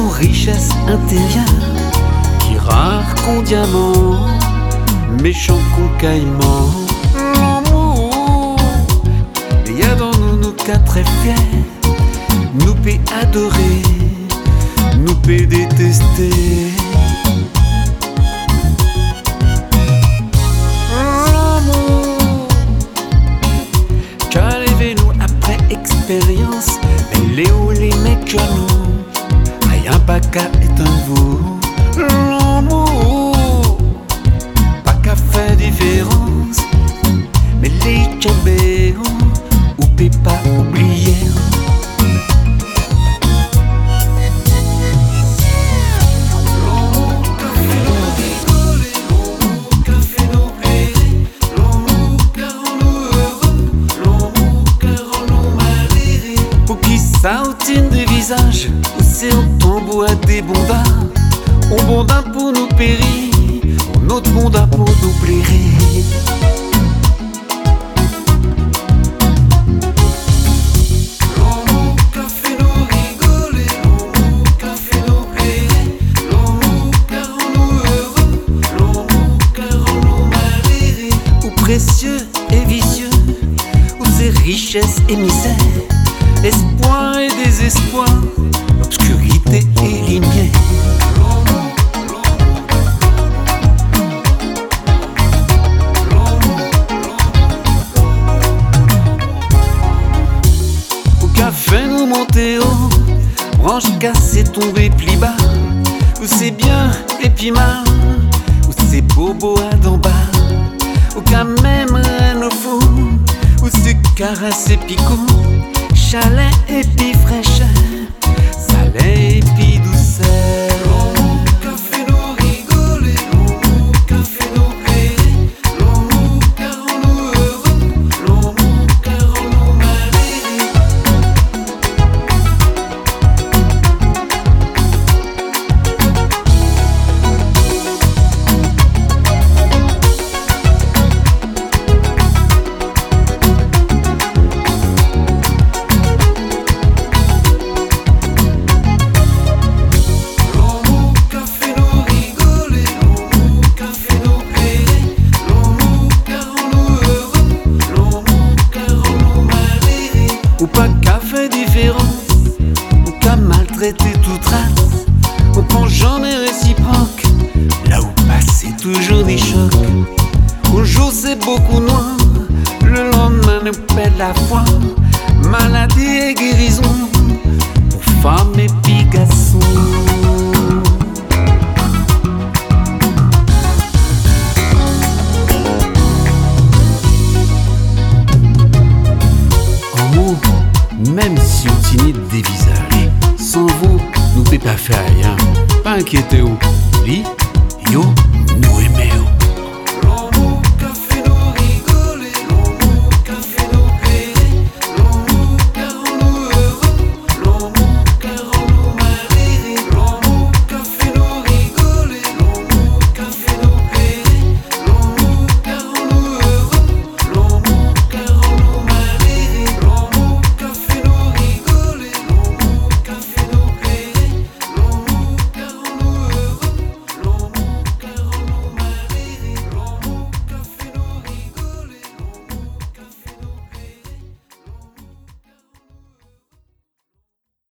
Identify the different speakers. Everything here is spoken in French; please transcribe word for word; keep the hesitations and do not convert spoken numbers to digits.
Speaker 1: nos richesses intérieures, qui rare qu'on diamant, méchant qu'on caïman. L'amour, il y a dans nous nos cas très fiers, nous peut adorer, nous peut détester. L'amour, qu'arrivez-nous après expérience, mais les hauts, les mecs à nous, rien pas qu'à éteindre vous. L'amour, pas qu'à faire différence, mais les tchambés, ou peut pas oublier. Sautine de visage, où c'est un tambour à des bondas. On bonda pour nous périr, on autre bonda pour nous blairer. L'amour qu'a fait nous rigoler, l'amour qu'a fait nous plairer, l'amour qu'a rendu nous heureux, l'amour qu'a rendu nous malheureux. Ou précieux et vicieux, où c'est richesse et misère, espoir et désespoir, obscurité et lumière. Au café nous monter haut, branche cassée tombée pli bas, où c'est bien et puis mal, où c'est bobo à d'en bas, au cas même rien au fou, où c'est caressé picot, chalet et puis fraîcheur, salé et puis douceur. L'amour qu'a fait nous rigoler, l'amour qu'a fait nous plairer, l'amour qu'a rendu nous heureux, l'amour qu'a rendu nous malheureux. Ou pas qu'à faire différence, ou qu'à maltraiter toute race. On prend jamais réciproque, là où passer toujours des chocs. Un jour c'est beaucoup noir, le lendemain nous pète la foi. Maladie et guérison, pour femmes et puis garçons. Même si on tinit des visages, sans vous, nous ne pouvons pas faire rien. Pas inquiétez-vous, lit.